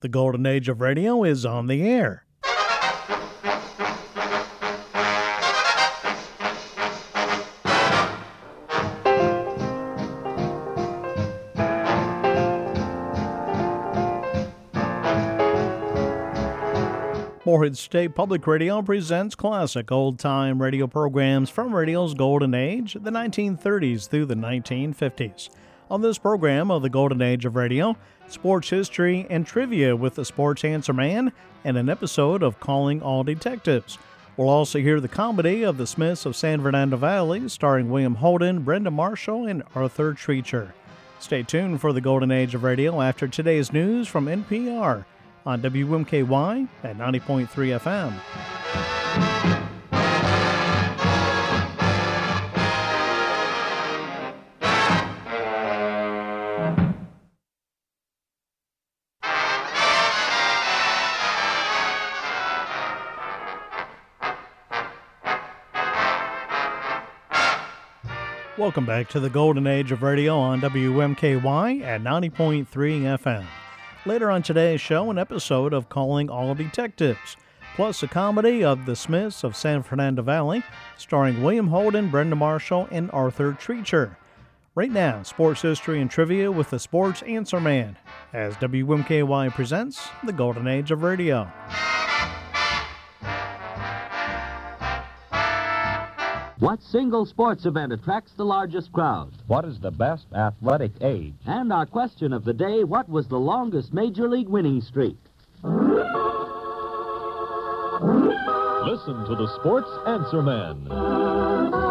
The golden age of radio is on the air. Morehead State Public Radio presents classic old-time radio programs from radio's golden age, the 1930s through the 1950s. On this program of the golden age of radio, sports history and trivia with the Sports Answer Man and an episode of Calling All Detectives. We'll also hear the comedy of the Smiths of San Fernando Valley, starring William Holden, Brenda Marshall, and Arthur Treacher. Stay tuned for the golden age of radio after today's news from NPR on WMKY at 90.3 FM. Welcome back to the golden age of radio on WMKY at 90.3 FM. Later on today's show, an episode of Calling All Detectives, plus a comedy of the Smiths of San Fernando Valley, starring William Holden, Brenda Marshall, and Arthur Treacher. Right now, sports history and trivia with the Sports Answer Man, as WMKY presents the Golden Age of Radio. What single sports event attracts the largest crowd? What is the best athletic age? And our question of the day, what was the longest Major League winning streak? Listen to the Sports Answer Man.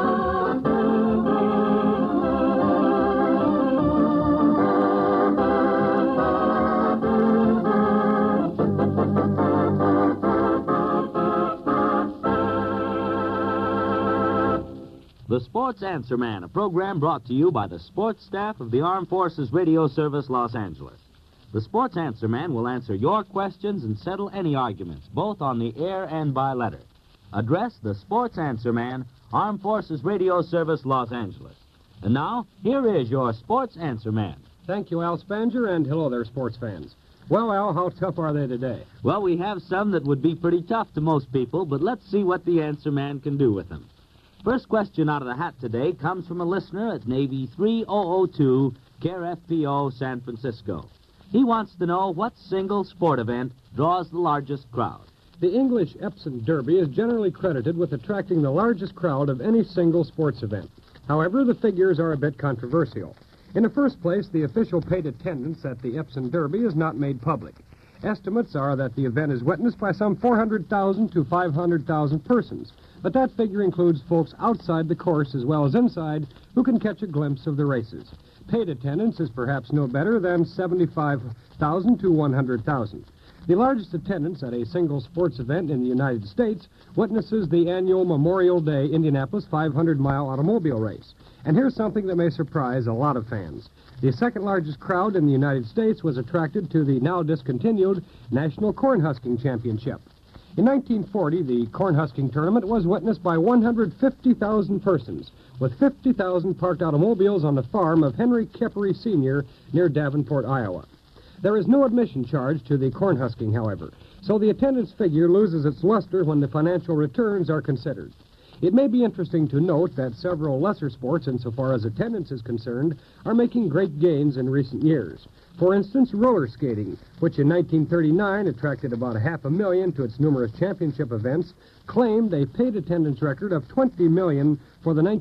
The Sports Answer Man, a program brought to you by the sports staff of the Armed Forces Radio Service, Los Angeles. The Sports Answer Man will answer your questions and settle any arguments, both on the air and by letter. Address the Sports Answer Man, Armed Forces Radio Service, Los Angeles. And now, here is your Sports Answer Man. Thank you, Al Spanger, and hello there, sports fans. Well, Al, how tough are they today? Well, we have some that would be pretty tough to most people, but let's see what the Answer Man can do with them. First question out of the hat today comes from a listener at Navy 3002, Care FPO, San Francisco. He wants to know what single sport event draws the largest crowd. The English Epsom Derby is generally credited with attracting the largest crowd of any single sports event. However, the figures are a bit controversial. In the first place, the official paid attendance at the Epsom Derby is not made public. Estimates are that the event is witnessed by some 400,000 to 500,000 persons. But that figure includes folks outside the course as well as inside who can catch a glimpse of the races. Paid attendance is perhaps no better than 75,000 to 100,000. The largest attendance at a single sports event in the United States witnesses the annual Memorial Day Indianapolis 500-mile automobile race. And here's something that may surprise a lot of fans. The second largest crowd in the United States was attracted to the now discontinued National Cornhusking Championship. In 1940, the cornhusking tournament was witnessed by 150,000 persons, with 50,000 parked automobiles on the farm of Henry Keppery Sr. near Davenport, Iowa. There is no admission charge to the cornhusking, however, so the attendance figure loses its luster when the financial returns are considered. It may be interesting to note that several lesser sports, insofar as attendance is concerned, are making great gains in recent years. For instance, roller skating, which in 1939 attracted about 500,000 to its numerous championship events, claimed a paid attendance record of 20 million for the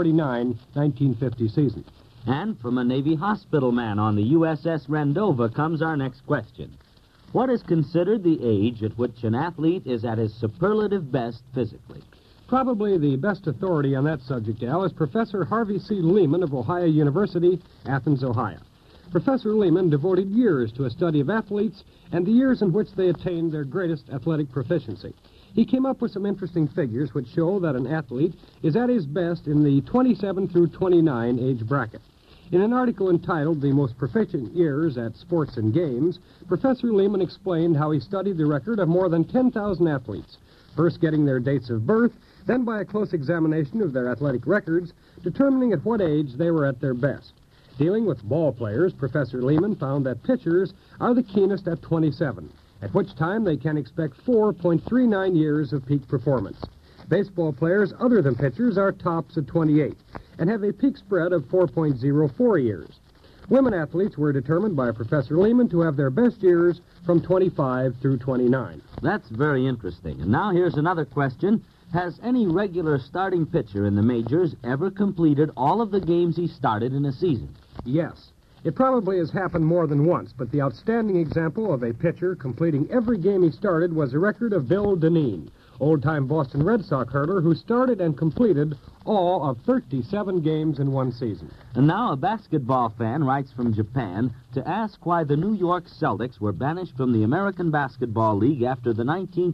1949-1950 season. And from a Navy hospital man on the USS Rendova comes our next question. What is considered the age at which an athlete is at his superlative best physically? Probably the best authority on that subject, Al, is Professor Harvey C. Lehman of Ohio University, Athens, Ohio. Professor Lehman devoted years to a study of athletes and the years in which they attained their greatest athletic proficiency. He came up with some interesting figures which show that an athlete is at his best in the 27 through 29 age bracket. In an article entitled The Most Proficient Years at Sports and Games, Professor Lehman explained how he studied the record of more than 10,000 athletes, first getting their dates of birth, then by a close examination of their athletic records, determining at what age they were at their best. Dealing with ball players, Professor Lehman found that pitchers are the keenest at 27, at which time they can expect 4.39 years of peak performance. Baseball players other than pitchers are tops at 28 and have a peak spread of 4.04 years. Women athletes were determined by Professor Lehman to have their best years from 25 through 29. That's very interesting. And now here's another question. Has any regular starting pitcher in the majors ever completed all of the games he started in a season? Yes. It probably has happened more than once, but the outstanding example of a pitcher completing every game he started was a record of Bill Dineen, old-time Boston Red Sox hurler who started and completed all of 37 games in one season. And now a basketball fan writes from Japan to ask why the New York Celtics were banished from the American Basketball League after the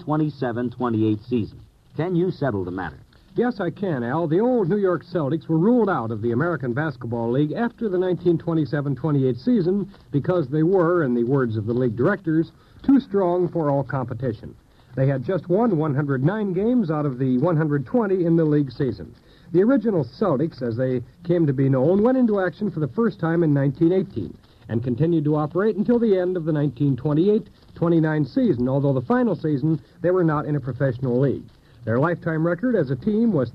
1927-28 season. Can you settle the matter? Yes, I can, Al. The old New York Celtics were ruled out of the American Basketball League after the 1927-28 season because they were, in the words of the league directors, too strong for all competition. They had just won 109 games out of the 120 in the league season. The original Celtics, as they came to be known, went into action for the first time in 1918 and continued to operate until the end of the 1928-29 season, although the final season they were not in a professional league. Their lifetime record as a team was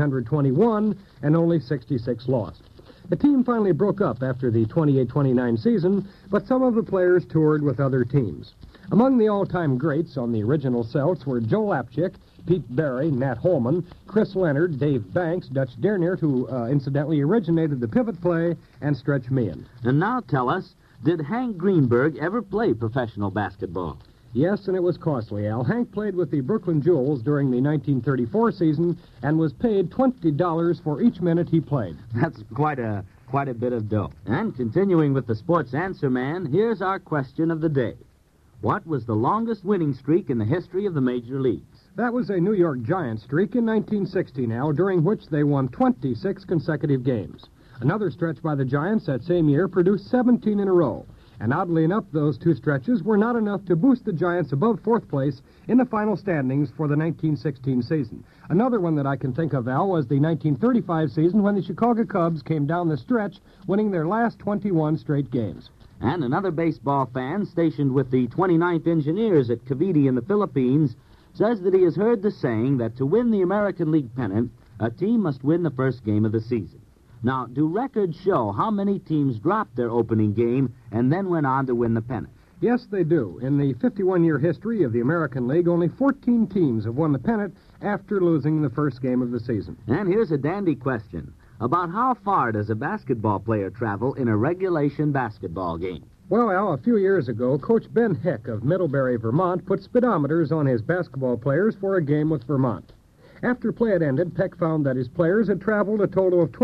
1,321 and only 66 lost. The team finally broke up after the 28-29 season, but some of the players toured with other teams. Among the all-time greats on the original Celts were Joe Lapchick, Pete Barry, Nat Holman, Chris Leonard, Dave Banks, Dutch Derniert, who incidentally originated the pivot play, and Stretch Meehan. And now tell us, did Hank Greenberg ever play professional basketball? Yes, and it was costly, Al. Hank played with the Brooklyn Jewels during the 1934 season and was paid $20 for each minute he played. That's quite a bit of dough. And continuing with the Sports Answer Man, here's our question of the day. What was the longest winning streak in the history of the major leagues? That was a New York Giants streak in 1960 now, during which they won 26 consecutive games. Another stretch by the Giants that same year produced 17 in a row. And oddly enough, those two stretches were not enough to boost the Giants above fourth place in the final standings for the 1916 season. Another one that I can think of, Al, was the 1935 season when the Chicago Cubs came down the stretch, winning their last 21 straight games. And another baseball fan stationed with the 29th Engineers at Cavite in the Philippines says that he has heard the saying that to win the American League pennant, a team must win the first game of the season. Now, do records show how many teams dropped their opening game and then went on to win the pennant? Yes, they do. In the 51-year history of the American League, only 14 teams have won the pennant after losing the first game of the season. And here's a dandy question. About how far does a basketball player travel in a regulation basketball game? Well, Al, a few years ago, Coach Ben Heck of Middlebury, Vermont, put speedometers on his basketball players for a game with Vermont. After play had ended, Peck found that his players had traveled a total of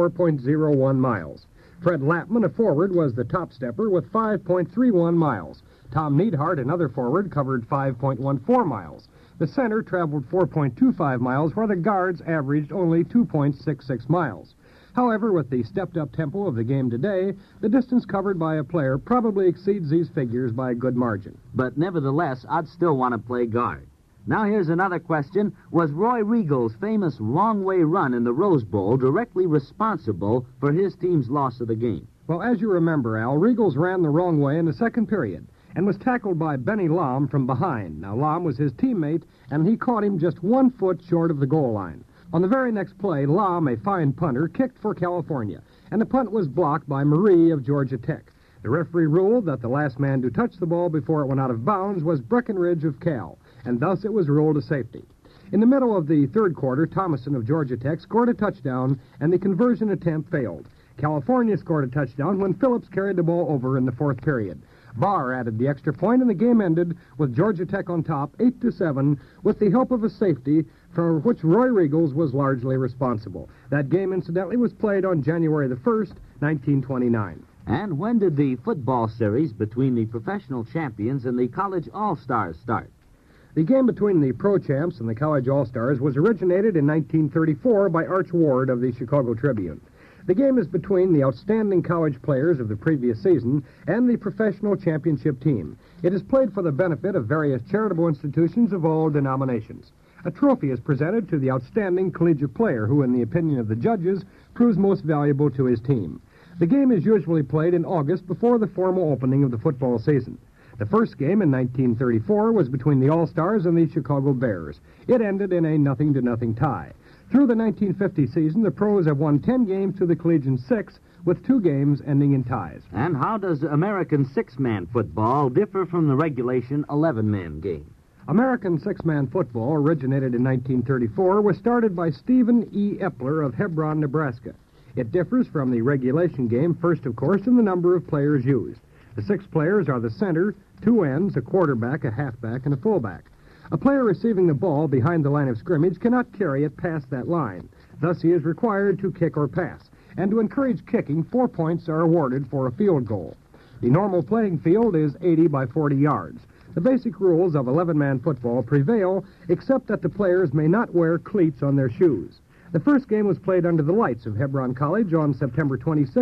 24.01 miles. Fred Lappman, a forward, was the top stepper with 5.31 miles. Tom Neidhart, another forward, covered 5.14 miles. The center traveled 4.25 miles, while the guards averaged only 2.66 miles. However, with the stepped-up tempo of the game today, the distance covered by a player probably exceeds these figures by a good margin. But nevertheless, I'd still want to play guard. Now here's another question. Was Roy Regal's famous long-way run in the Rose Bowl directly responsible for his team's loss of the game? Well, as you remember, Al, Regals ran the wrong way in the second period and was tackled by Benny Lahm from behind. Now, Lahm was his teammate, and he caught him just 1 foot short of the goal line. On the very next play, Lahm, a fine punter, kicked for California, and the punt was blocked by Marie of Georgia Tech. The referee ruled that the last man to touch the ball before it went out of bounds was Breckenridge of Cal, and thus it was ruled a safety. In the middle of the third quarter, Thomason of Georgia Tech scored a touchdown, and the conversion attempt failed. California scored a touchdown when Phillips carried the ball over in the fourth period. Barr added the extra point, and the game ended with Georgia Tech on top, 8-7, with the help of a safety for which Roy Regals was largely responsible. That game, incidentally, was played on January the 1st, 1929. And when did the football series between the professional champions and the college all-stars start? The game between the Pro Champs and the College All-Stars was originated in 1934 by Arch Ward of the Chicago Tribune. The game is between the outstanding college players of the previous season and the professional championship team. It is played for the benefit of various charitable institutions of all denominations. A trophy is presented to the outstanding collegiate player who, in the opinion of the judges, proves most valuable to his team. The game is usually played in August before the formal opening of the football season. The first game in 1934 was between the All-Stars and the Chicago Bears. It ended in a 0-0 tie. Through the 1950 season, the pros have won 10 games to the Collegian 6, with 2 games ending in ties. And how does American six-man football differ from the regulation 11-man game? American six-man football, originated in 1934, was started by Stephen E. Epler of Hebron, Nebraska. It differs from the regulation game, first, of course, in the number of players used. The 6 players are the center, 2 ends, a quarterback, a halfback, and a fullback. A player receiving the ball behind the line of scrimmage cannot carry it past that line. Thus, he is required to kick or pass. And to encourage kicking, 4 points are awarded for a field goal. The normal playing field is 80 by 40 yards. The basic rules of 11-man football prevail, except that the players may not wear cleats on their shoes. The first game was played under the lights of Hebron College on September 26,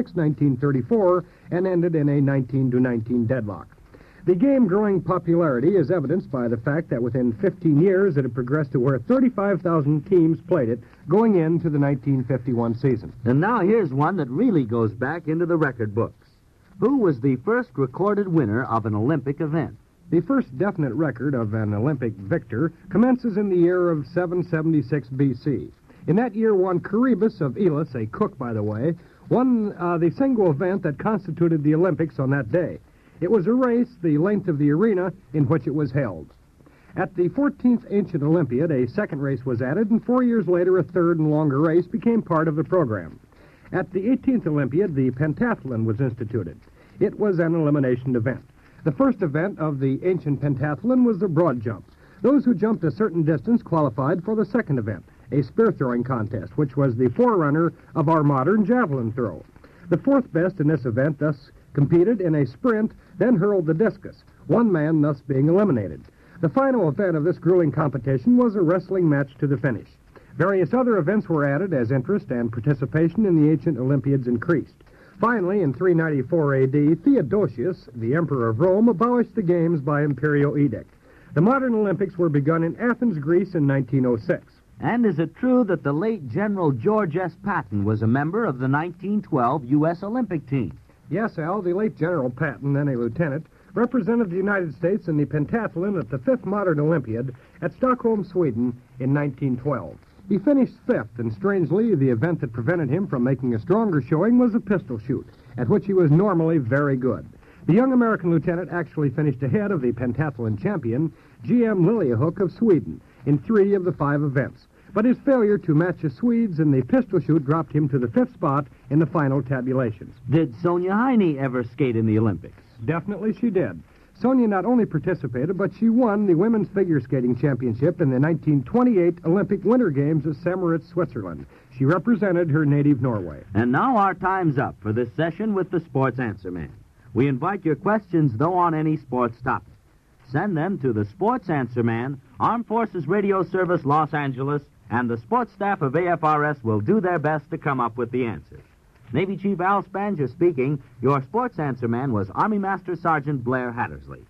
1934, and ended in a 19-19 deadlock. The game growing popularity is evidenced by the fact that within 15 years it had progressed to where 35,000 teams played it going into the 1951 season. And now here's one that really goes back into the record books. Who was the first recorded winner of an Olympic event? The first definite record of an Olympic victor commences in the year of 776 B.C. In that year, one Coroebus of Elis, a cook, by the way, won the single event that constituted the Olympics on that day. It was a race the length of the arena in which it was held. At the 14th Ancient Olympiad, a second race was added, and 4 years later, a third and longer race became part of the program. At the 18th Olympiad, the pentathlon was instituted. It was an elimination event. The first event of the ancient pentathlon was the broad jump. Those who jumped a certain distance qualified for the second event, a spear-throwing contest, which was the forerunner of our modern javelin throw. The fourth best in this event thus competed in a sprint, then hurled the discus, one man thus being eliminated. The final event of this grueling competition was a wrestling match to the finish. Various other events were added as interest and participation in the ancient Olympiads increased. Finally, in 394 A.D., Theodosius, the emperor of Rome, abolished the games by imperial edict. The modern Olympics were begun in Athens, Greece in 1906. And is it true that the late General George S. Patton was a member of the 1912 U.S. Olympic team? Yes, Al, the late General Patton, then a lieutenant, represented the United States in the pentathlon at the 5th Modern Olympiad at Stockholm, Sweden in 1912. He finished 5th, and strangely, the event that prevented him from making a stronger showing was a pistol shoot, at which he was normally very good. The young American lieutenant actually finished ahead of the pentathlon champion, G.M. Liljehook of Sweden, in 3 of the 5 events. But his failure to match the Swedes in the pistol shoot dropped him to the 5th spot in the final tabulations. Did Sonia Heine ever skate in the Olympics? Definitely she did. Sonia not only participated, but she won the women's figure skating championship in the 1928 Olympic Winter Games at Semeritz, Switzerland. She represented her native Norway. And now our time's up for this session with the Sports Answer Man. We invite your questions, though, on any sports topic. Send them to the Sports Answer Man, Armed Forces Radio Service, Los Angeles, and the sports staff of AFRS will do their best to come up with the answers. Navy Chief Al Spanger speaking. Your Sports Answer Man was Army Master Sergeant Blair Hattersley.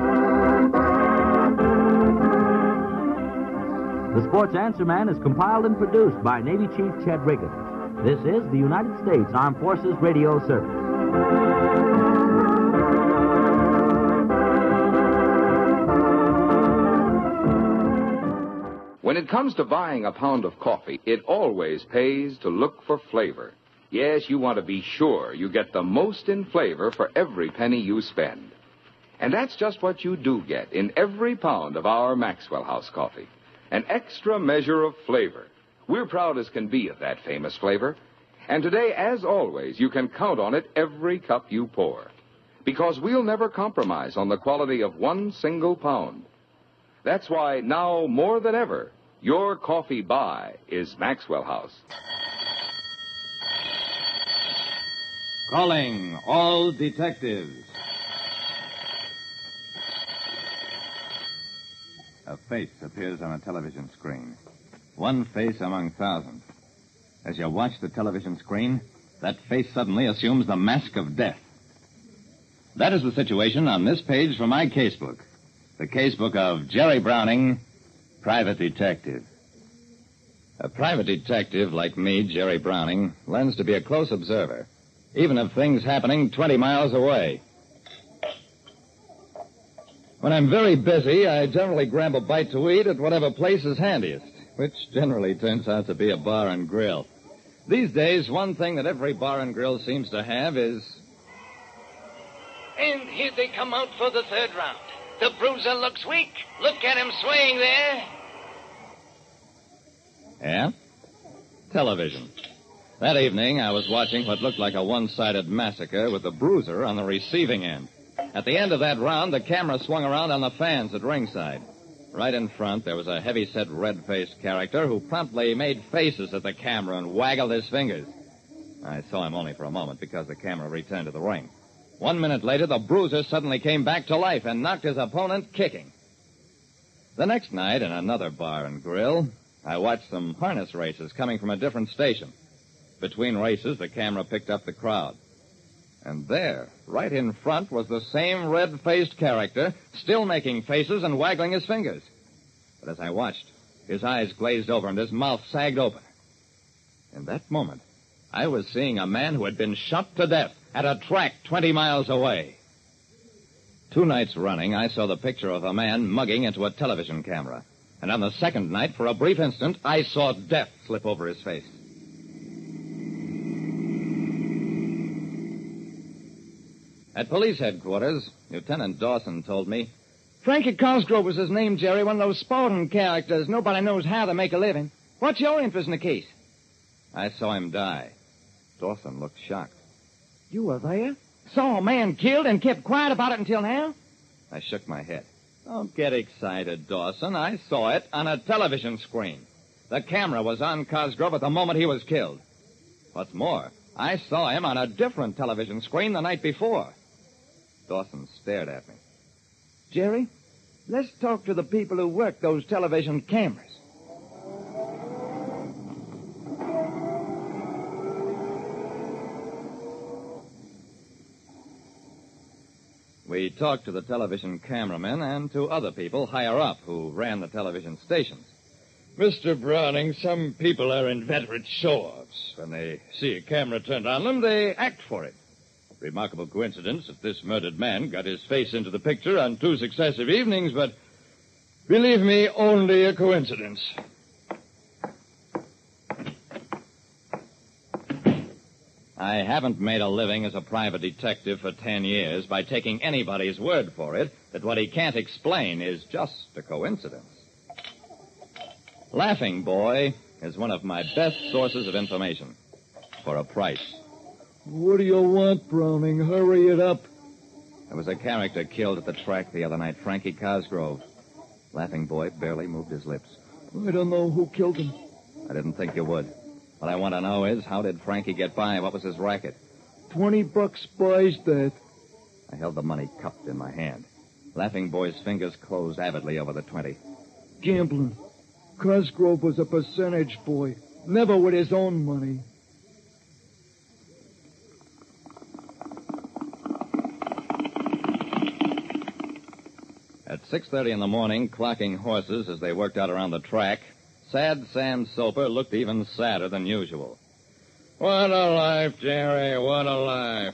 The Sports Answer Man is compiled and produced by Navy Chief Chet Riggins. This is the United States Armed Forces Radio Service. When it comes to buying a pound of coffee, it always pays to look for flavor. Yes, you want to be sure you get the most in flavor for every penny you spend. And that's just what you do get in every pound of our Maxwell House coffee. An extra measure of flavor. We're proud as can be of that famous flavor. And today, as always, you can count on it every cup you pour. Because we'll never compromise on the quality of one single pound. That's why now, more than ever, your coffee buy is Maxwell House. Calling all detectives. A face appears on a television screen. One face among thousands. As you watch the television screen, that face suddenly assumes the mask of death. That is the situation on this page from my casebook. The casebook of Jerry Browning, private detective. A private detective like me, Jerry Browning, learns to be a close observer. even if things happening 20 miles away. When I'm very busy, I generally grab a bite to eat at whatever place is handiest, which generally turns out to be a bar and grill. These days, one thing that every bar and grill seems to have is... And here they come out for the third round. The bruiser looks weak. Look at him swaying there. Yeah? Television. That evening, I was watching what looked like a one-sided massacre with the bruiser on the receiving end. At the end of that round, the camera swung around on the fans at ringside. Right in front, there was a heavy-set, red-faced character who promptly made faces at the camera and waggled his fingers. I saw him only for a moment because the camera returned to the ring. 1 minute later, the bruiser suddenly came back to life and knocked his opponent kicking. The next night, in another bar and grill, I watched some harness races coming from a different station. Between races, the camera picked up the crowd. And there, right in front, was the same red-faced character, still making faces and waggling his fingers. But as I watched, his eyes glazed over and his mouth sagged open. In that moment, I was seeing a man who had been shot to death at a track 20 miles away. 2 nights running, I saw the picture of a man mugging into a television camera. And on the second night, for a brief instant, I saw death slip over his face. At police headquarters, Lieutenant Dawson told me, Frankie Cosgrove was his name, Jerry, one of those sporting characters. Nobody knows how to make a living. What's your interest in the case? I saw him die. Dawson looked shocked. You were there? Saw a man killed and kept quiet about it until now? I shook my head. Don't get excited, Dawson. I saw it on a television screen. The camera was on Cosgrove at the moment he was killed. What's more, I saw him on a different television screen the night before. Dawson stared at me. Jerry, let's talk to the people who work those television cameras. We talked to the television cameramen and to other people higher up who ran the television stations. Mr. Browning, some people are inveterate show-offs. When they see a camera turned on them, they act for it. Remarkable coincidence that this murdered man got his face into the picture on 2 successive evenings, but believe me, only a coincidence. I haven't made a living as a private detective for 10 years by taking anybody's word for it that what he can't explain is just a coincidence. Laughing Boy is one of my best sources of information. For a price. What do you want, Browning? Hurry it up. There was a character killed at the track the other night, Frankie Cosgrove. Laughing Boy barely moved his lips. I don't know who killed him. I didn't think you would. What I want to know is, how did Frankie get by? What was his racket? $20 buys that. I held the money cupped in my hand. Laughing Boy's fingers closed avidly over the 20. Gambling. Cosgrove was a percentage boy. Never with his own money. At 6:30 in the morning, clocking horses as they worked out around the track, Sad Sam Soper looked even sadder than usual. What a life, Jerry. What a life.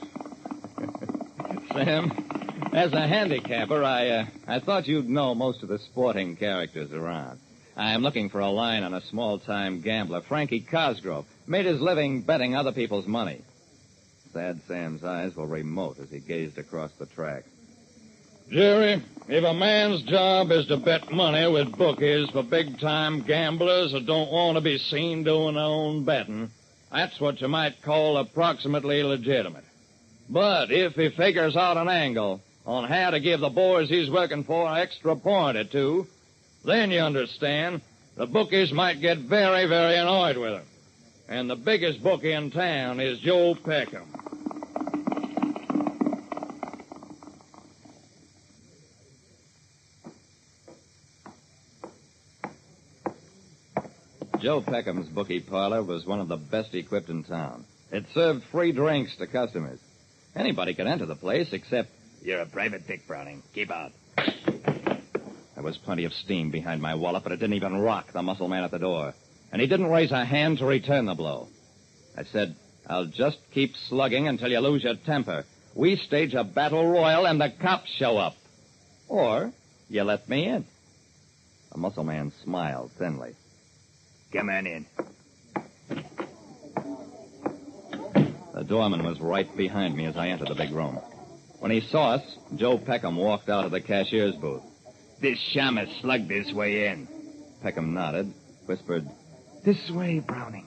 Sam, as a handicapper, I thought you'd know most of the sporting characters around. I'm looking for a line on a small-time gambler, Frankie Cosgrove. Made his living betting other people's money. Sad Sam's eyes were remote as he gazed across the track. Jerry, if a man's job is to bet money with bookies for big-time gamblers who don't want to be seen doing their own betting, that's what you might call approximately legitimate. But if he figures out an angle on how to give the boys he's working for an extra point or two, then you understand the bookies might get very, very annoyed with him. And the biggest bookie in town is Joe Peckham. Joe Peckham's bookie parlor was one of the best equipped in town. It served free drinks to customers. Anybody could enter the place except... You're a private dick, Browning. Keep out. There was plenty of steam behind my wallet, but it didn't even rock the muscle man at the door. And he didn't raise a hand to return the blow. I said, I'll just keep slugging until you lose your temper. We stage a battle royal and the cops show up. Or you let me in. The muscle man smiled thinly. Come on in. The doorman was right behind me as I entered the big room. When he saw us, Joe Peckham walked out of the cashier's booth. This sham is slugged this way in. Peckham nodded, whispered, This way, Browning.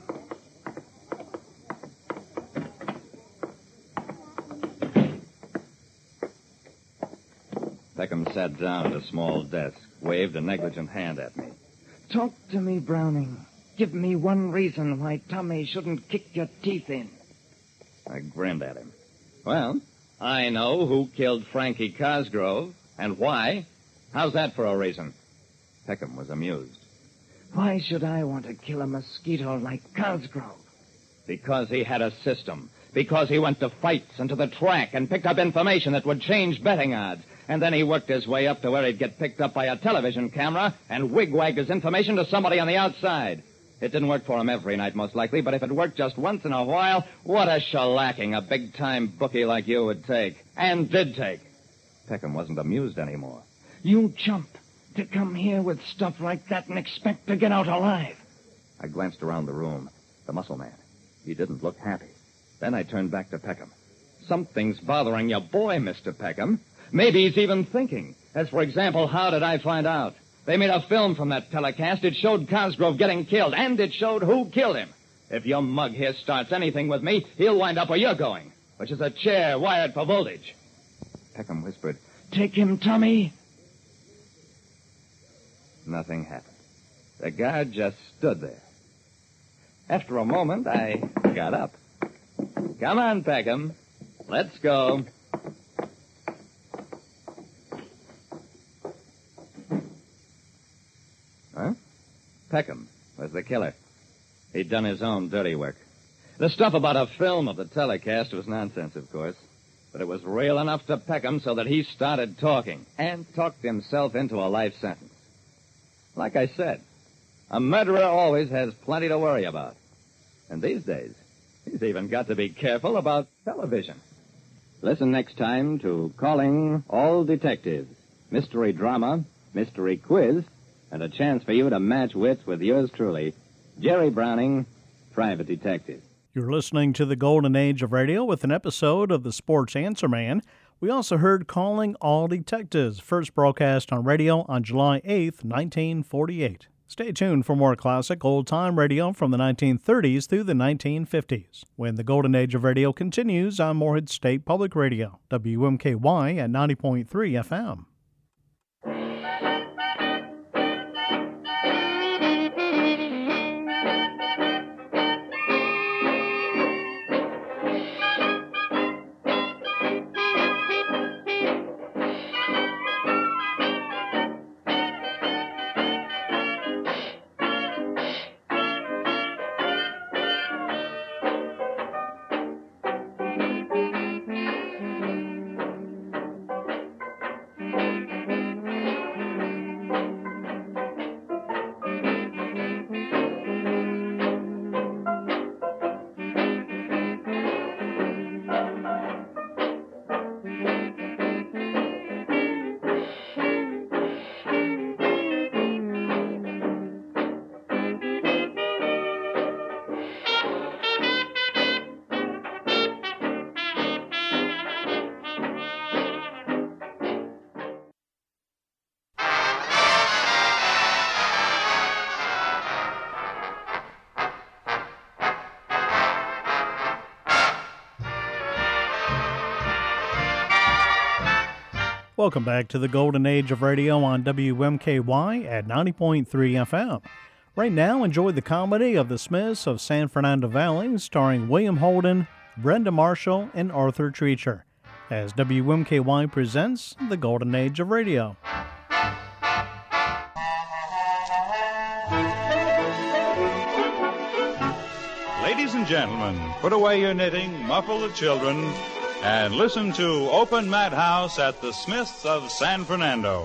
Peckham sat down at a small desk, waved a negligent hand at me. Talk to me, Browning. Give me one reason why Tommy shouldn't kick your teeth in. I grinned at him. Well, I know who killed Frankie Cosgrove and why. How's that for a reason? Peckham was amused. Why should I want to kill a mosquito like Cosgrove? Because he had a system. Because he went to fights and to the track and picked up information that would change betting odds. And then he worked his way up to where he'd get picked up by a television camera and wigwagged his information to somebody on the outside. It didn't work for him every night, most likely, but if it worked just once in a while, what a shellacking a big-time bookie like you would take. And did take. Peckham wasn't amused anymore. You chump. To come here with stuff like that and expect to get out alive. I glanced around the room. The muscle man. He didn't look happy. Then I turned back to Peckham. Something's bothering your boy, Mr. Peckham. Maybe he's even thinking. As, for example, how did I find out? They made a film from that telecast. It showed Cosgrove getting killed, and it showed who killed him. If your mug here starts anything with me, he'll wind up where you're going, which is a chair wired for voltage. Peckham whispered, Take him, Tommy. Nothing happened. The guard just stood there. After a moment, I got up. Come on, Peckham. Let's go. Huh? Peckham was the killer. He'd done his own dirty work. The stuff about a film of the telecast was nonsense, of course. But it was real enough to Peckham so that he started talking and talked himself into a life sentence. Like I said, a murderer always has plenty to worry about. And these days, he's even got to be careful about television. Listen next time to Calling All Detectives, mystery drama, mystery quiz, and a chance for you to match wits with yours truly, Jerry Browning, Private Detective. You're listening to the Golden Age of Radio with an episode of the Sports Answer Man. We also heard Calling All Detectives, first broadcast on radio on July 8th, 1948. Stay tuned for more classic old-time radio from the 1930s through the 1950s. When the Golden Age of Radio continues on Morehead State Public Radio, WMKY at 90.3 FM. Welcome back to the Golden Age of Radio on WMKY at 90.3 FM. Right now, enjoy the comedy of the Smiths of San Fernando Valley, starring William Holden, Brenda Marshall, and Arthur Treacher, as WMKY presents the Golden Age of Radio. Ladies and gentlemen, put away your knitting, muffle the children, and listen to Open Madhouse at the Smiths of San Fernando.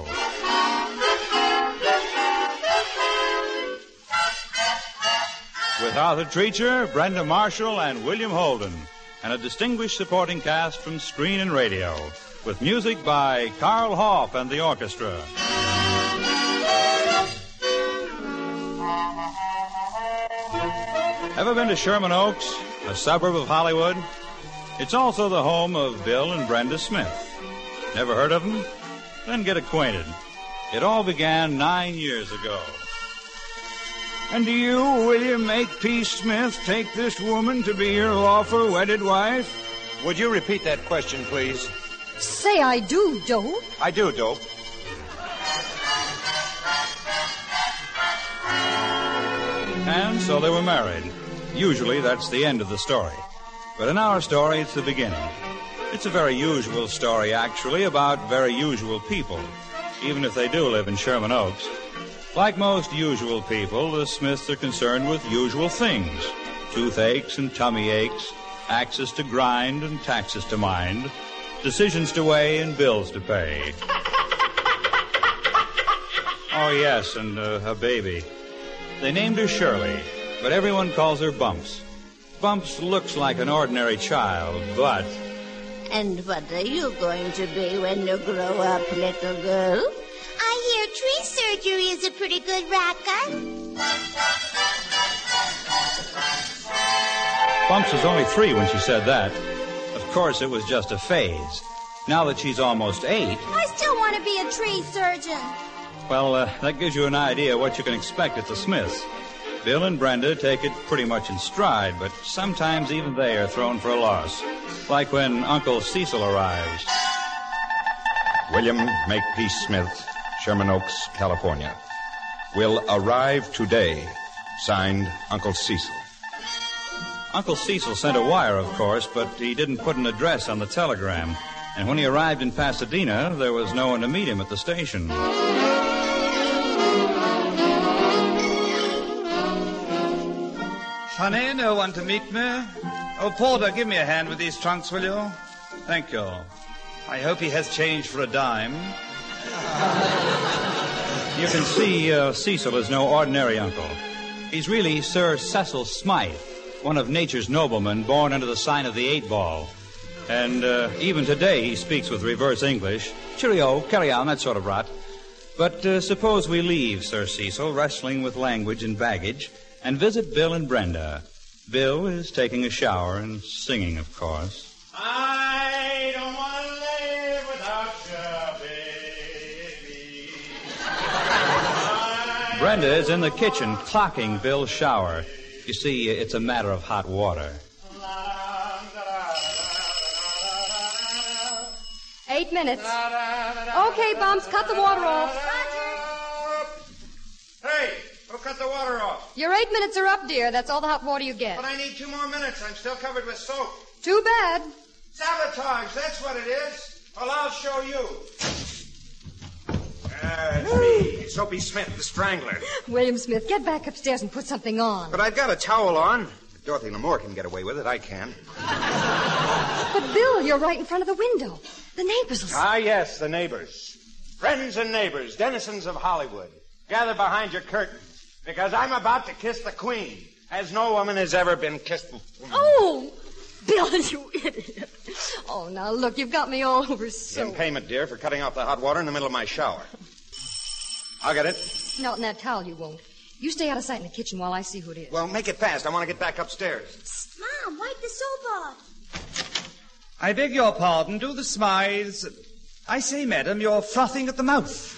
with Arthur Treacher, Brenda Marshall, and William Holden, and a distinguished supporting cast from screen and radio, with music by Carl Hoff and the orchestra. Ever been to Sherman Oaks, a suburb of Hollywood? It's also the home of Bill and Brenda Smith. Never heard of them? Then get acquainted. It all began 9 years ago. And do you, William Makepeace Smith, take this woman to be your lawful wedded wife? Would you repeat that question, please? Say I do, Dope. I do, Dope. And so they were married. Usually that's the end of the story. But in our story, it's the beginning. It's a very usual story, actually, about very usual people, even if they do live in Sherman Oaks. Like most usual people, the Smiths are concerned with usual things. Toothaches and tummy aches, axes to grind and taxes to mind, decisions to weigh and bills to pay. Oh, yes, and a baby. They named her Shirley, but everyone calls her Bumps. Bumps looks like an ordinary child, but... And what are you going to be when you grow up, little girl? I hear tree surgery is a pretty good racket. Bumps was only 3 when she said that. Of course, it was just a phase. Now that she's almost 8... I still want to be a tree surgeon. Well, that gives you an idea what you can expect at the Smiths. Bill and Brenda take it pretty much in stride, but sometimes even they are thrown for a loss. Like when Uncle Cecil arrives. William Makepeace Smith, Sherman Oaks, California. Will arrive today. Signed, Uncle Cecil. Uncle Cecil sent a wire, of course, but he didn't put an address on the telegram. And when he arrived in Pasadena, there was no one to meet him at the station. Honey, no one to meet me? Oh, Porter, give me a hand with these trunks, will you? Thank you. I hope he has change for a dime. You can see Cecil is no ordinary uncle. He's really Sir Cecil Smythe, one of nature's noblemen born under the sign of the 8-ball. And even today he speaks with reverse English. Cheerio, carry on, that sort of rot. But suppose we leave Sir Cecil wrestling with language and baggage and visit Bill and Brenda. Bill is taking a shower and singing, of course. I don't want to live without you, baby. Brenda is in the kitchen clocking Bill's shower. You see, it's a matter of hot water. 8 minutes. Okay, Bumps, cut the water off. Hey, who cut the water off? Your 8 minutes are up, dear. That's all the hot water you get. But I need 2 more minutes. I'm still covered with soap. Too bad. Sabotage, that's what it is. Well, I'll show you. It's me, Soapy Smith, the Strangler. William Smith, get back upstairs and put something on. But I've got a towel on. If Dorothy Lamour can get away with it, I can. But, Bill, you're right in front of the window. The neighbors will see. Ah, yes, the neighbors. Friends and neighbors, denizens of Hollywood. Gather behind your curtains, because I'm about to kiss the Queen, as no woman has ever been kissed before. Oh, Bill, you idiot. Oh, now, look, you've got me all over soap. In payment, dear, for cutting off the hot water in the middle of my shower. I'll get it. Not in that towel, you won't. You stay out of sight in the kitchen while I see who it is. Well, make it fast. I want to get back upstairs. Mom, wipe the soap off. I beg your pardon. Do the Smythes... I say, madam, you're frothing at the mouth.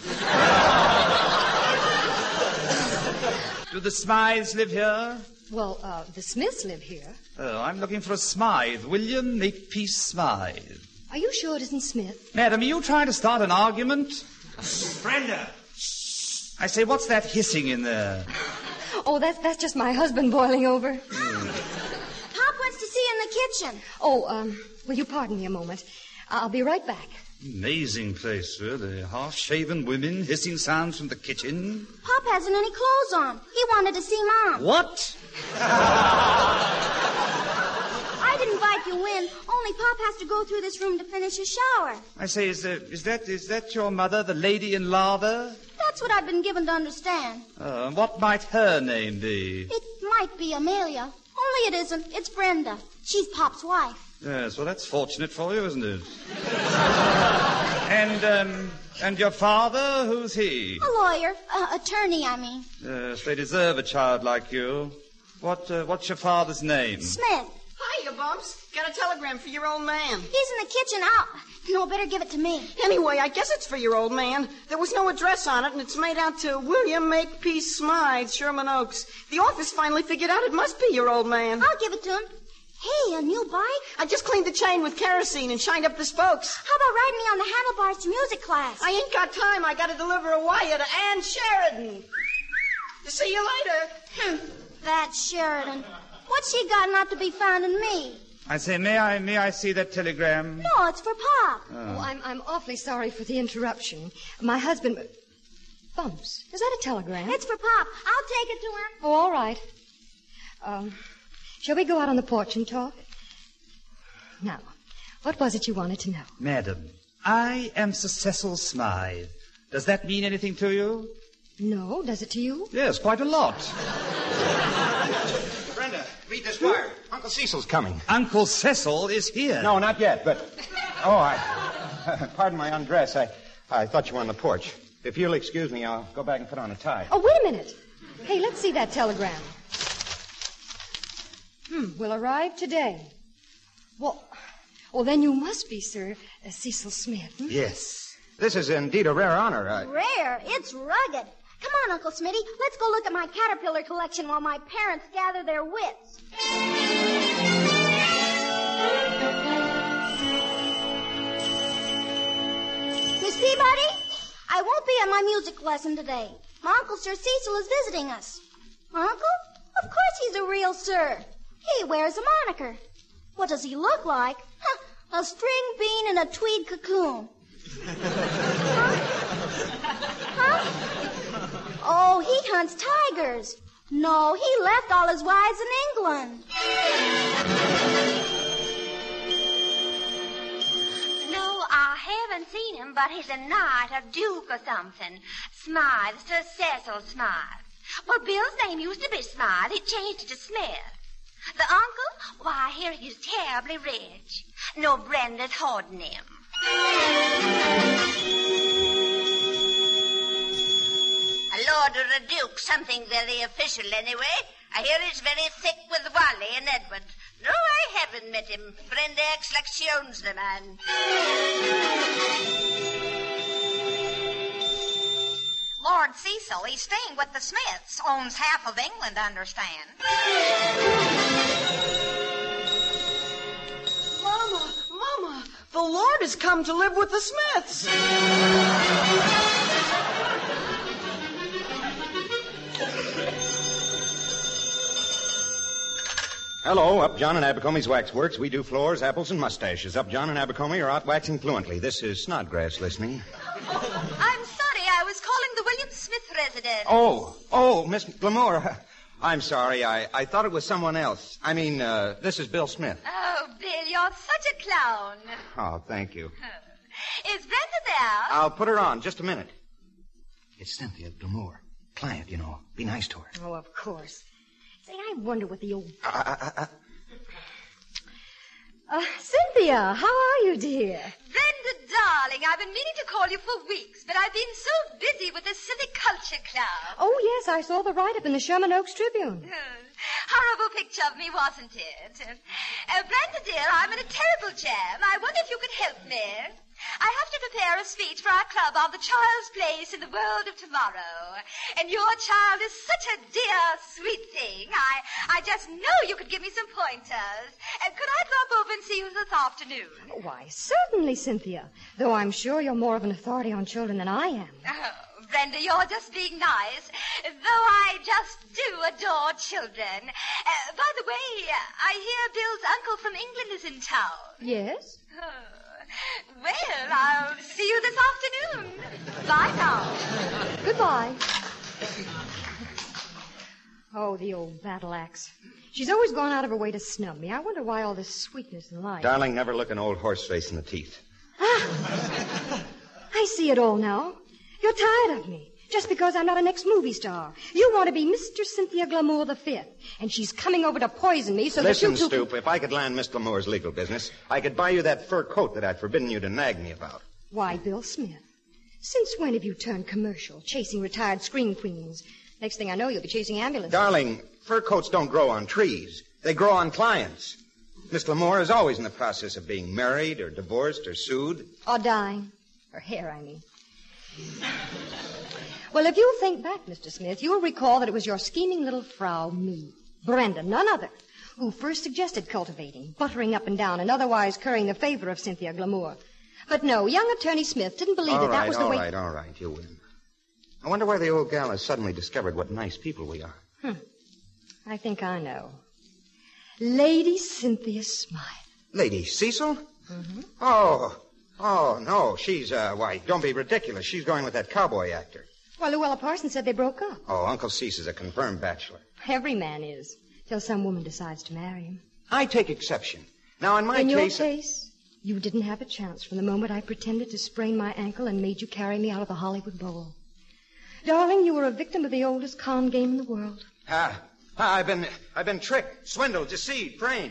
Do the Smythes live here? Well, the Smiths live here. Oh, I'm looking for a Smythe. William Makepeace Smythe. Are you sure it isn't Smith? Madam, are you trying to start an argument? Brenda! I say, what's that hissing in there? Oh, that's just my husband boiling over. Pop wants to see you in the kitchen. Oh, will you pardon me a moment? I'll be right back. Amazing place, sir. The half-shaven women, hissing sounds from the kitchen. Pop hasn't any clothes on. He wanted to see Mom. What? I didn't invite you in. Only Pop has to go through this room to finish his shower. I say, is that your mother, the lady in lather? That's what I've been given to understand. What might her name be? It might might be Amelia. Only it isn't. It's Brenda. She's Pop's wife. Yes, well, that's fortunate for you, isn't it? And your father, who's he? A lawyer. Attorney, I mean. Yes, they deserve a child like you. What's your father's name? Smith. Hiya, Bumps. Got a telegram for your old man. He's in the kitchen. No, better give it to me. Anyway, I guess it's for your old man. There was no address on it, and it's made out to William Makepeace Smythe, Sherman Oaks. The office finally figured out it must be your old man. I'll give it to him. Hey, a new bike? I just cleaned the chain with kerosene and shined up the spokes. How about riding me on the handlebars to music class? I ain't got time. I got to deliver a wire to Ann Sheridan. See you later. That's Sheridan. What's she got not to be found in me? I say, may I see that telegram? No, it's for Pop. Oh, I'm awfully sorry for the interruption. My husband... Bumps, is that a telegram? It's for Pop. I'll take it to him. Oh, all right. Shall we go out on the porch and talk? Now, what was it you wanted to know? Madam, I am Sir Cecil Smythe. Does that mean anything to you? No, does it to you? Yes, quite a lot. Brenda, read this wire. Uncle Cecil's coming. Uncle Cecil is here. No, not yet, but... Oh, pardon my undress. I thought you were on the porch. If you'll excuse me, I'll go back and put on a tie. Oh, wait a minute. Hey, let's see that telegram. Will arrive today. Well, then you must be Sir Cecil Smith. Yes. This is indeed a rare honor. Rare? It's rugged. Come on, Uncle Smitty. Let's go look at my caterpillar collection while my parents gather their wits. Miss Peabody, I won't be at my music lesson today. My Uncle Sir Cecil is visiting us. My uncle? Of course he's a real sir. He wears a moniker. What does he look like? A string bean in a tweed cocoon. Huh? Oh, he hunts tigers. No, he left all his wives in England. No, I haven't seen him, but he's a knight, a duke or something. Smythe, Sir Cecil Smythe. Well, Bill's name used to be Smythe. He changed it to Smith. The uncle? Why, I hear he's terribly rich. No, Brenda's hoarding him. A lord or a duke, something very official anyway. I hear he's very thick with Wally and Edward. No, I haven't met him. Brenda acts like she owns the man. Lord Cecil, he's staying with the Smiths. Owns half of England, understand. Mama, the Lord has come to live with the Smiths. Hello, Upjohn and Abercrombie's Waxworks. We do floors, apples, and mustaches. Upjohn and Abercrombie are out waxing fluently. This is Snodgrass listening. I'm sorry, I was calling the William Smith residence. Oh, Miss Glamour. I'm sorry. I thought it was someone else. I mean, this is Bill Smith. Oh, Bill, you're such a clown. Oh, thank you. Is Brenda there? I'll put her on. Just a minute. It's Cynthia Glamour. Client, you know. Be nice to her. Oh, of course. Say, I wonder what the old... Cynthia, how are you, dear? Brenda, darling, I've been meaning to call you for weeks, but I've been so busy with the Civic Culture Club. Oh, yes, I saw the write-up in the Sherman Oaks Tribune. Horrible picture of me, wasn't it? Brenda, dear, I'm in a terrible jam. I wonder if you could help me. I have to prepare a speech for our club on the child's place in the world of tomorrow. And your child is such a dear, sweet thing. I just know you could give me some pointers. Could I drop over and see you this afternoon? Why, certainly, Cynthia. Though I'm sure you're more of an authority on children than I am. Oh, Brenda, you're just being nice. Though I just do adore children. By the way, I hear Bill's uncle from England is in town. Yes? Well, I'll see you this afternoon. Bye now. Goodbye. Oh, the old battle axe. She's always gone out of her way to snub me. I wonder why all this sweetness and life. Darling, never look an old horse face in the teeth. I see it all now. You're tired of me. Just because I'm not an ex-movie star. You want to be Mr. Cynthia Glamour V, and she's coming over to poison me so Listen, that you two... Stoop, if I could land Miss Glamour's legal business, I could buy you that fur coat that I'd forbidden you to nag me about. Why, Bill Smith, since when have you turned commercial, chasing retired screen queens? Next thing I know, you'll be chasing ambulances. Darling, fur coats don't grow on trees. They grow on clients. Miss Glamour is always in the process of being married or divorced or sued. Or dying. Her hair, I mean. Well, if you think back, Mr. Smith, you'll recall that it was your scheming little Frau, me, Brenda, none other, who first suggested cultivating, buttering up and down, and otherwise currying the favor of Cynthia Glamour. But no, young Attorney Smith didn't believe that was the way... All right, you win. I wonder why the old gal has suddenly discovered what nice people we are. I think I know. Lady Cynthia Smythe. Lady Cecil? Mm-hmm. Oh, no, she's, don't be ridiculous. She's going with that cowboy actor. Well, Luella Parsons said they broke up. Oh, Uncle Cease is a confirmed bachelor. Every man is, till some woman decides to marry him. I take exception. Now, in your case, you didn't have a chance from the moment I pretended to sprain my ankle and made you carry me out of the Hollywood Bowl. Darling, you were a victim of the oldest con game in the world. I've been tricked, swindled, deceived, framed.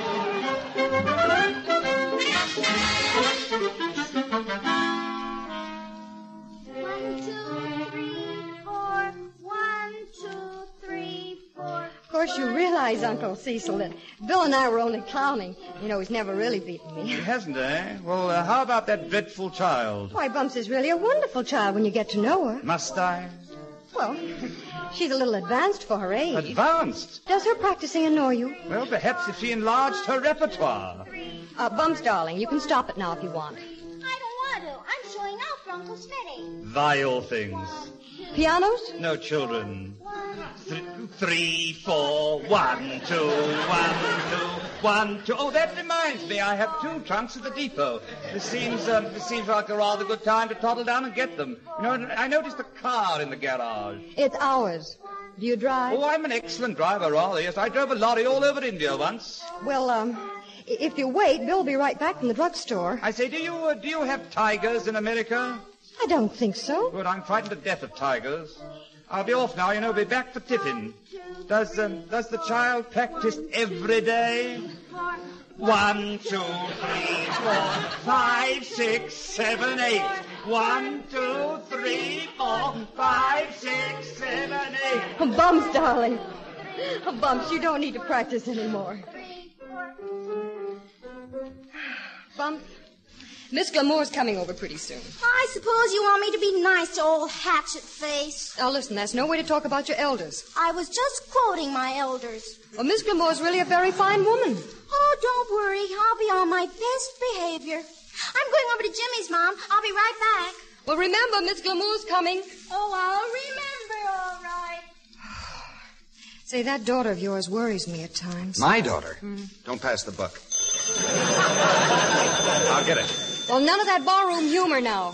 1, 2, 3, 4. 1, 2, 3, 4. Of course, you realize, Uncle Cecil, that Bill and I were only clowning. You know, he's never really beaten me. He hasn't, eh? Well, how about that dreadful child? Why, Bumps is really a wonderful child when you get to know her. Must I? Well, she's a little advanced for her age. Advanced? Does her practicing annoy you? Well, perhaps if she enlarged her repertoire. Bumps, darling, you can stop it now if you want. I don't want to. I'm showing out for Uncle Smitty. Vile things. Pianos? No children. 3, 4, 1, 2, 1, 2, 1, 2. Oh, that reminds me. I have 2 trunks at the depot. This seems like a rather good time to toddle down and get them. You know, I noticed a car in the garage. It's ours. Do you drive? Oh, I'm an excellent driver, rather. Yes, I drove a lorry all over India once. Well, if you wait, Bill will be right back from the drugstore. I say, do you have tigers in America? I don't think so. Good, I'm frightened to death of tigers. I'll be off now, be back for tiffin. Does the child practice every day? 1, 2, 3, 4, 5, 6, 7, 8. 1, 2, 3, 4, 5, 6, 7, 8. Bumps, darling. Bumps, you don't need to practice anymore. Bumps, Miss Glamour's coming over pretty soon. I suppose you want me to be nice to old Hatchet Face. Now, listen, that's no way to talk about your elders. I was just quoting my elders. Well, Miss Glamour's really a very fine woman. Oh, don't worry. I'll be on my best behavior. I'm going over to Jimmy's, Mom. I'll be right back. Well, remember, Miss Glamour's coming. Oh, I'll remember, all right. Say, that daughter of yours worries me at times. My daughter? Don't pass the buck. I'll get it. Well, none of that barroom humor now.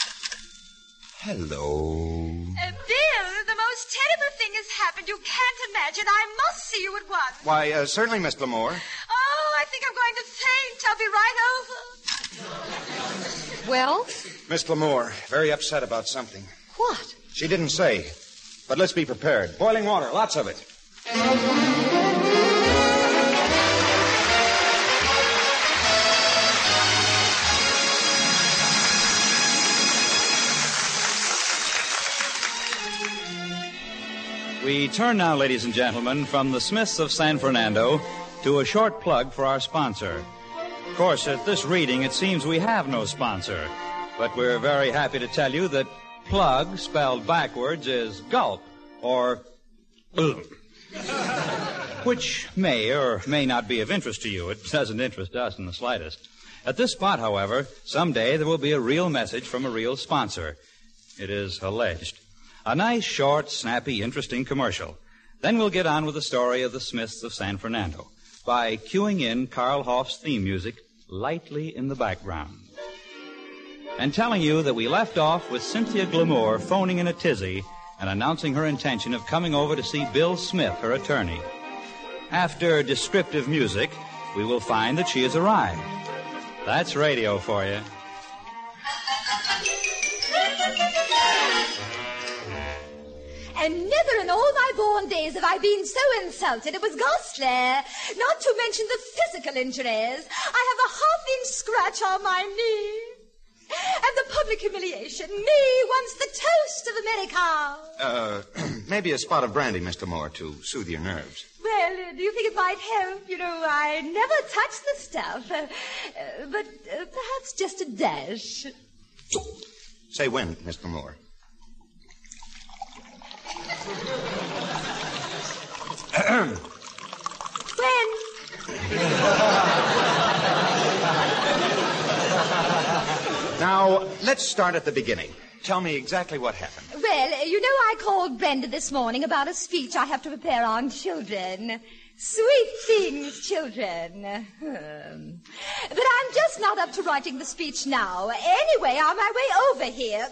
Hello. Bill, the most terrible thing has happened. You can't imagine. I must see you at once. Why, certainly, Miss Glamour. Oh, I think I'm going to faint. I'll be right over. Well? Miss Glamour, very upset about something. What? She didn't say. But let's be prepared. Boiling water, lots of it. We turn now, ladies and gentlemen, from the Smiths of San Fernando to a short plug for our sponsor. Of course, at this reading, it seems we have no sponsor. But we're very happy to tell you that plug, spelled backwards, is gulp, or which may or may not be of interest to you. It doesn't interest us in the slightest. At this spot, however, someday there will be a real message from a real sponsor. It is alleged. A nice, short, snappy, interesting commercial. Then we'll get on with the story of the Smiths of San Fernando by cueing in Carl Hoff's theme music lightly in the background. And telling you that we left off with Cynthia Glamour phoning in a tizzy and announcing her intention of coming over to see Bill Smith, her attorney. After descriptive music, we will find that she has arrived. That's radio for you. And never in all my born days have I been so insulted. It was ghastly. Not to mention the physical injuries. I have a half-inch scratch on my knee. And the public humiliation. Me, once the toast of America. Maybe a spot of brandy, Mr. Moore, to soothe your nerves. Well, do you think it might help? You know, I never touch the stuff. But perhaps just a dash. Say when, Mr. Moore. When? Now, let's start at the beginning. Tell me exactly what happened. Well, you know, I called Brenda this morning about a speech I have to prepare on children. Sweet things, children. But I'm just not up to writing the speech now. Anyway, on my way over here...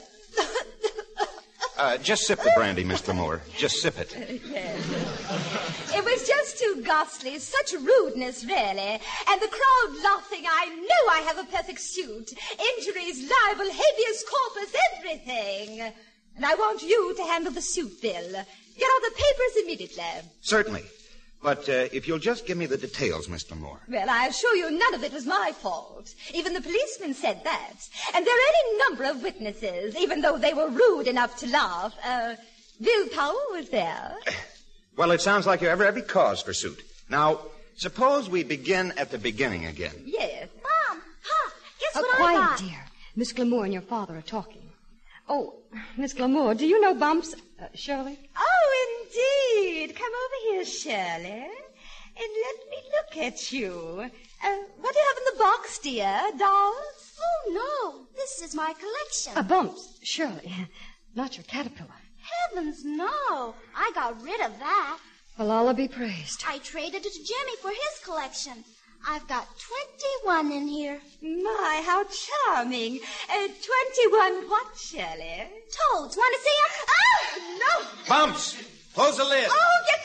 Just sip the brandy, Mr. Moore. Just sip it. Yes. It was just too ghastly. Such rudeness, really. And the crowd laughing. I know I have a perfect suit. Injuries, libel, habeas corpus, everything. And I want you to handle the suit bill. Get out the papers immediately. Certainly. But if you'll just give me the details, Mr. Moore. Well, I assure you none of it was my fault. Even the policeman said that. And there are any number of witnesses, even though they were rude enough to laugh. Bill Powell was there. Well, it sounds like you have every cause for suit. Now, suppose we begin at the beginning again. Yes. Mom, Pop, guess what I Quiet, got? dear. Miss Glamour and your father are talking. Oh, Miss Glamour, do you know Bumps? Shirley? Oh, indeed. Come over here, Shirley. And let me look at you. What do you have in the box, dear? Dolls? Oh, no. This is my collection. Bumps. Shirley. Not your caterpillar. Heavens, no. I got rid of that. Well, Allah be praised. I traded it to Jimmy for his collection. I've got 21 in here. My, how charming. 21 what, Shirley? Toads. Want to see them? Oh, no. Bumps! Close the lid. Oh, get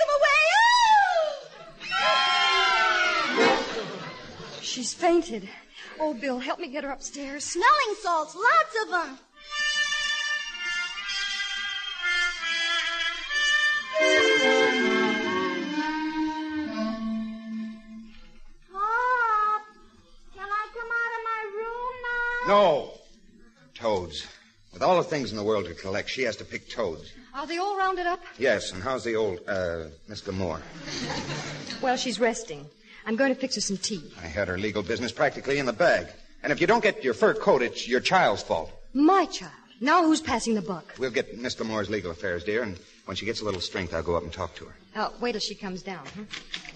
them away. Oh! She's fainted. Oh, Bill, help me get her upstairs. Smelling salts. Lots of them. No. Toads. With all the things in the world to collect, she has to pick toads. Are they all rounded up? Yes, and how's the old, Miss Glamour? Well, she's resting. I'm going to fix her some tea. I had her legal business practically in the bag. And if you don't get your fur coat, it's your child's fault. My child? Now who's passing the buck? We'll get Miss Glamour's legal affairs, dear, and when she gets a little strength, I'll go up and talk to her. Wait till she comes down, huh?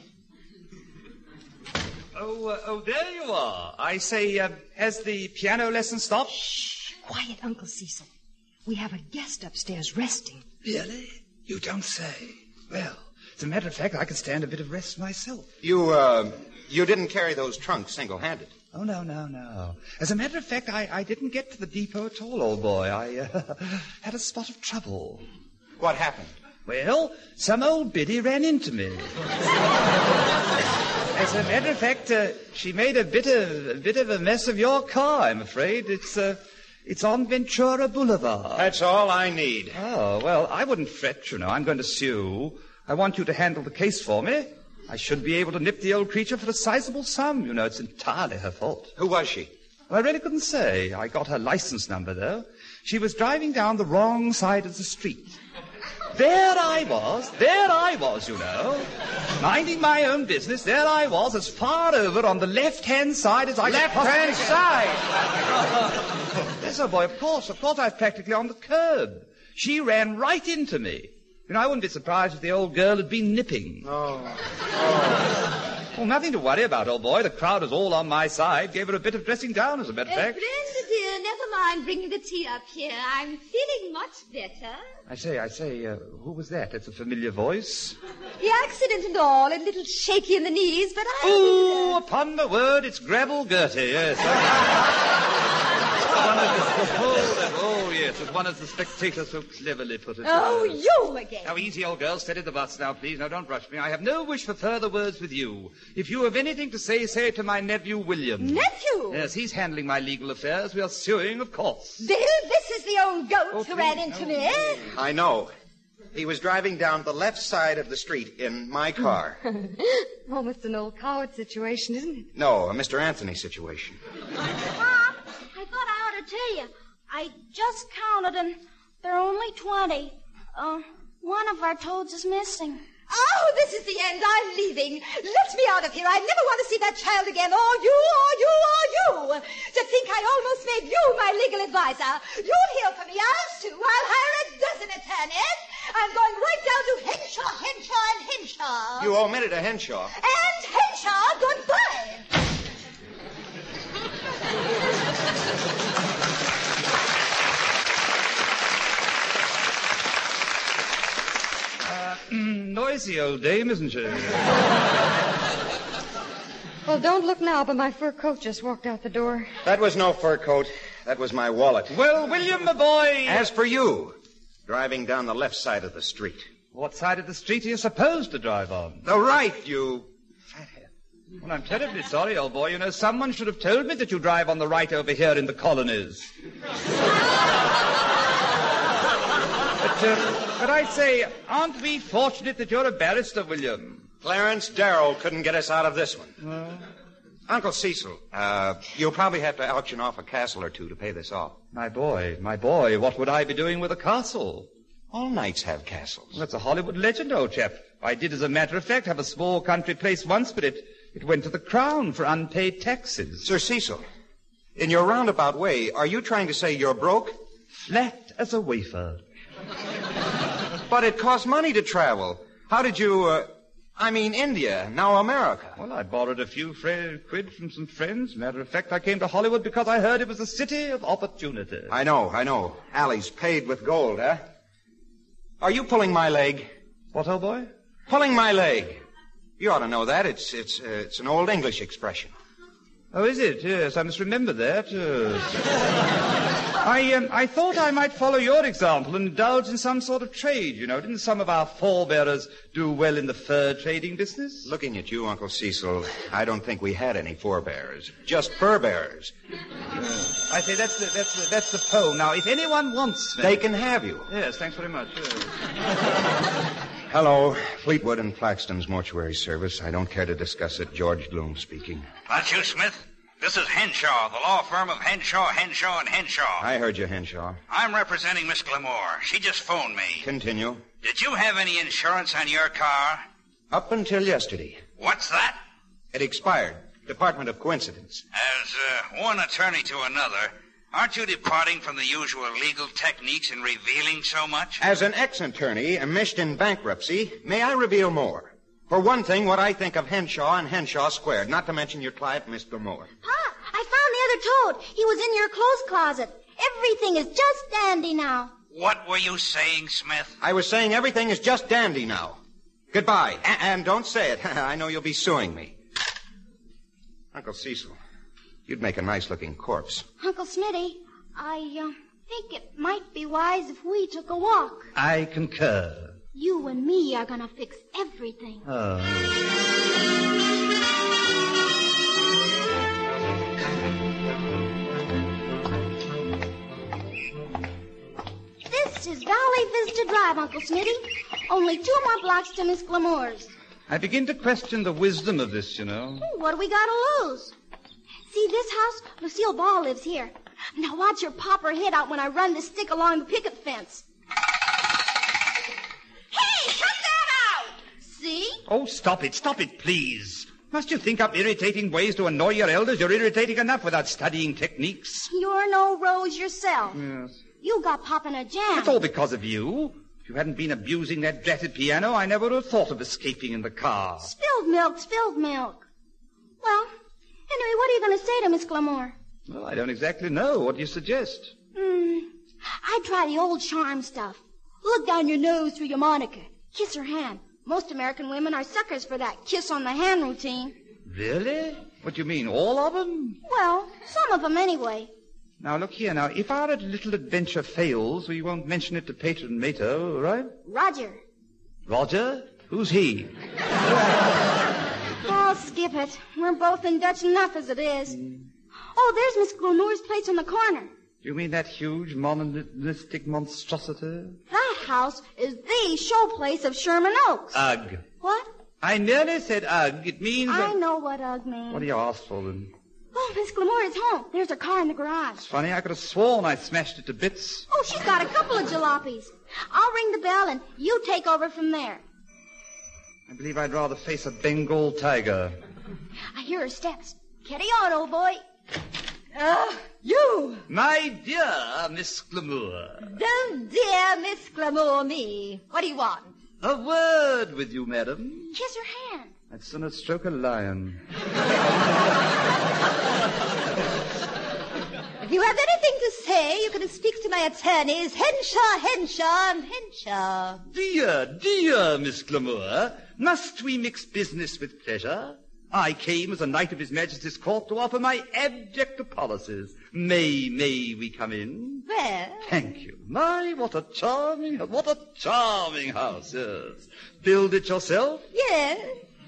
Oh, there you are. I say, has the piano lesson stopped? Shh. Quiet, Uncle Cecil. We have a guest upstairs resting. Really? You don't say. Well, as a matter of fact, I can stand a bit of rest myself. You didn't carry those trunks single-handed. Oh, no. As a matter of fact, I didn't get to the depot at all, old boy. I had a spot of trouble. What happened? Well, some old biddy ran into me. As a matter of fact, she made a bit of a mess of your car, I'm afraid. It's on Ventura Boulevard. That's all I need. Oh, well, I wouldn't fret, you know. I'm going to sue. I want you to handle the case for me. I should be able to nip the old creature for a sizable sum. You know, it's entirely her fault. Who was she? Well, I really couldn't say. I got her license number, though. She was driving down the wrong side of the street. There I was, you know, minding my own business. There I was, as far over on the left-hand side as I could Left-hand side? Yes, old boy, of course. I was practically on the curb. She ran right into me. You know, I wouldn't be surprised if the old girl had been nipping. Oh. Well, nothing to worry about, old boy. The crowd is all on my side. Gave her a bit of dressing down, as a matter of fact. Brenda, dear, never mind bringing the tea up here. I'm feeling much better. I say, who was that? It's a familiar voice. The accident and all, a little shaky in the knees, but Oh, upon my word, it's Grabble Gertie, yes. Yes, as one of the spectators so cleverly put it. Oh, you again. Now, easy, old girl. Steady the butts now, please. Now, don't rush me. I have no wish for further words with you. If you have anything to say, say it to my nephew, William. Nephew? Yes, he's handling my legal affairs. We are suing, of course. Bill, this is the old goat who ran into me. I know. He was driving down the left side of the street in my car. Almost an old coward situation, isn't it? No, a Mr. Anthony situation. Mom, I thought I ought to tell you. I just counted, and there are only 20. One of our toads is missing. Oh, this is the end. I'm leaving. Let me out of here. I never want to see that child again. Or you. To think I almost made you my legal advisor. You'll hear from me. I'll sue. I'll hire a dozen attorneys. I'm going right down to Henshaw, and Henshaw. You omitted a Henshaw. And Henshaw, goodbye. Noisy old dame, isn't she? Well, don't look now, but my fur coat just walked out the door. That was no fur coat. That was my wallet. Well, William, my boy. As for you, driving down the left side of the street. What side of the street are you supposed to drive on? The right, you fathead. Well, I'm terribly sorry, old boy. You know, someone should have told me that you drive on the right over here in the colonies. But I say, aren't we fortunate that you're a barrister, William? Clarence Darrow couldn't get us out of this one. Uncle Cecil, you'll probably have to auction off a castle or two to pay this off. My boy, what would I be doing with a castle? All knights have castles. Well, that's a Hollywood legend, old chap. I did, as a matter of fact, have a small country place once, but it went to the crown for unpaid taxes. Sir Cecil, in your roundabout way, are you trying to say you're broke? Flat as a wafer. But it costs money to travel. How did you, India, now America. Well, I borrowed a few quid from some friends. Matter of fact, I came to Hollywood because I heard it was a city of opportunity. I know. Alley's paid with gold, huh? Are you pulling my leg? What, old boy? Pulling my leg. You ought to know that. It's an old English expression. Oh, is it? Yes, I must remember that. I thought I might follow your example and indulge in some sort of trade, you know. Didn't some of our forebearers do well in the fur trading business? Looking at you, Uncle Cecil, I don't think we had any forebearers. Just fur bearers. I say, that's the poem. Now, if anyone wants me... They can have you. Yes, thanks very much. Hello, Fleetwood and Flaxton's mortuary service. I don't care to discuss it. George Bloom speaking. That's you, Smith? This is Henshaw, the law firm of Henshaw, and Henshaw. I heard you, Henshaw. I'm representing Miss Glamour. She just phoned me. Continue. Did you have any insurance on your car? Up until yesterday. What's that? It expired. Department of Coincidence. As one attorney to another, aren't you departing from the usual legal techniques in revealing so much? As an ex-attorney enmeshed in bankruptcy, may I reveal more? For one thing, what I think of Henshaw and Henshaw squared, not to mention your client, Miss Glamour. Pa, I found the other toad. He was in your clothes closet. Everything is just dandy now. What were you saying, Smith? I was saying everything is just dandy now. Goodbye. And don't say it. I know you'll be suing me. Uncle Cecil, you'd make a nice-looking corpse. Uncle Smitty, I think it might be wise if we took a walk. I concur. You and me are going to fix everything. Oh. This is Valley Vista Drive, Uncle Smitty. Only 2 more blocks to Miss Glamour's. I begin to question the wisdom of this, you know. What do we got to lose? See this house? Lucille Ball lives here. Now watch her pop her head out when I run this stick along the picket fence. Hey, cut that out! See? Oh, stop it, please. Must you think up irritating ways to annoy your elders? You're irritating enough without studying techniques. You're no Rose yourself. Yes. You got Pop in a jam. It's all because of you. If you hadn't been abusing that dratted piano, I never would have thought of escaping in the car. Spilled milk. Well, anyway, what are you going to say to Miss Glamour? Well, I don't exactly know. What do you suggest? I'd try the old charm stuff. Look down your nose through your moniker. Kiss her hand. Most American women are suckers for that kiss on the hand routine. Really? What do you mean, all of them? Well, some of them anyway. Now, look here. Now, if our little adventure fails, we won't mention it to Patron Mato, right? Roger. Roger? Who's he? Oh, skip it. We're both in Dutch enough as it is. Oh, there's Miss Glamour's place on the corner. You mean that huge monolithic monstrosity? That House is the showplace of Sherman Oaks. Ugh. What? I merely said ugh. It means... I know what ugh means. What do you ask for, then? Oh, Miss Glamour is home. There's her car in the garage. It's funny, I could have sworn I smashed it to bits. Oh, she's got a couple of jalopies. I'll ring the bell and you take over from there. I believe I'd rather face a Bengal tiger. I hear her steps. Carry on, old boy. You! My dear Miss Glamour. Don't dare Miss Glamour me. What do you want? A word with you, madam. Kiss her hand. I'd sooner stroke a lion. If you have anything to say, you can speak to my attorneys, Henshaw and Henshaw. Dear Miss Glamour, must we mix business with pleasure? I came as a knight of His Majesty's court to offer my abject apologies. May we come in? Well... Thank you. My, what a charming house, yes. Build it yourself? Yes.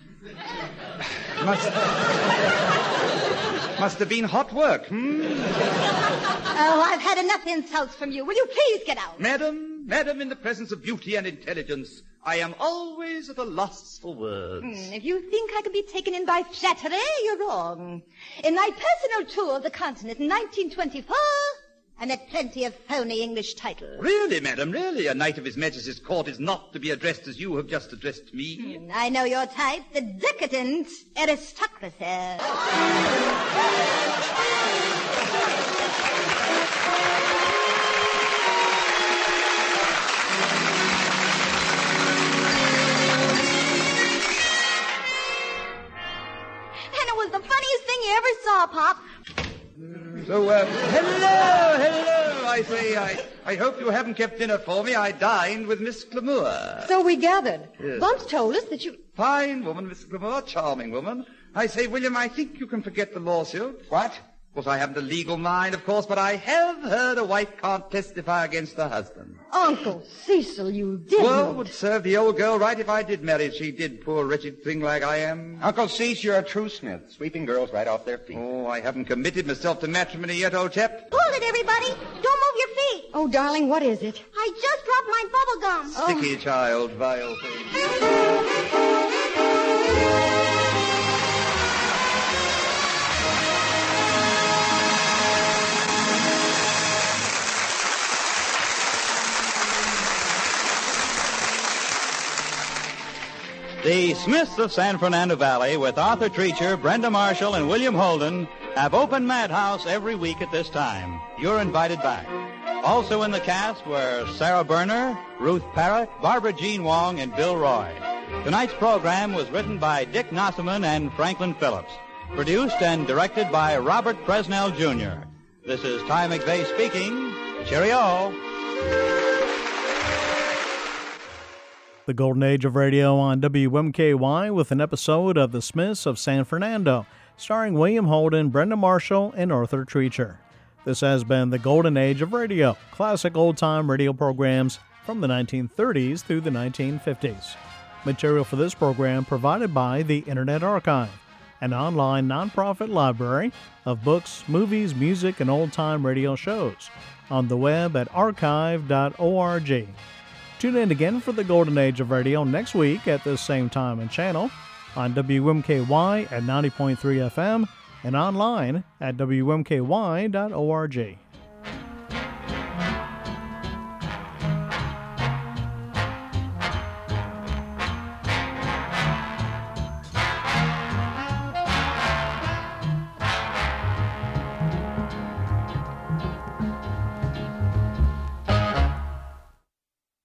Must have been hot work, Oh, I've had enough insults from you. Will you please get out? Madam, in the presence of beauty and intelligence, I am always at a loss for words. If you think I can be taken in by flattery, you're wrong. In my personal tour of the continent in 1924, I met plenty of phony English titles. Really, madam, really? A knight of His Majesty's court is not to be addressed as you have just addressed me. I know your type, the decadent aristocracy. And it was the funniest thing you ever saw, Pop. So, hello. I say, I hope you haven't kept dinner for me. I dined with Miss Glamour. So we gathered. Yes. Bumps told us that you... Fine woman, Miss Glamour, charming woman. I say, William, I think you can forget the lawsuit. What? Of course, I haven't a legal mind, of course, but I have heard a wife can't testify against her husband. Uncle Cecil, you didn't. Well, would serve the old girl right if I did marry as she did, poor wretched thing like I am. Uncle Cease, you're a true smith, sweeping girls right off their feet. Oh, I haven't committed myself to matrimony yet, old chap. Hold it, everybody. Don't move your feet. Oh, darling, what is it? I just dropped my bubble gum. Sticky child, vile thing. The Smiths of San Fernando Valley, with Arthur Treacher, Brenda Marshall, and William Holden, have open Madhouse every week at this time. You're invited back. Also in the cast were Sarah Berner, Ruth Parrott, Barbara Jean Wong, and Bill Roy. Tonight's program was written by Dick Nossaman and Franklin Phillips. Produced and directed by Robert Presnell, Jr. This is Ty McVeigh speaking. Cheerio. The Golden Age of Radio on WMKY with an episode of The Smiths of San Fernando, starring William Holden, Brenda Marshall, and Arthur Treacher. This has been the Golden Age of Radio, classic old-time radio programs from the 1930s through the 1950s. Material for this program provided by the Internet Archive, an online nonprofit library of books, movies, music, and old-time radio shows on the web at archive.org. Tune in again for the Golden Age of Radio next week at this same time and channel on WMKY at 90.3 FM and online at WMKY.org.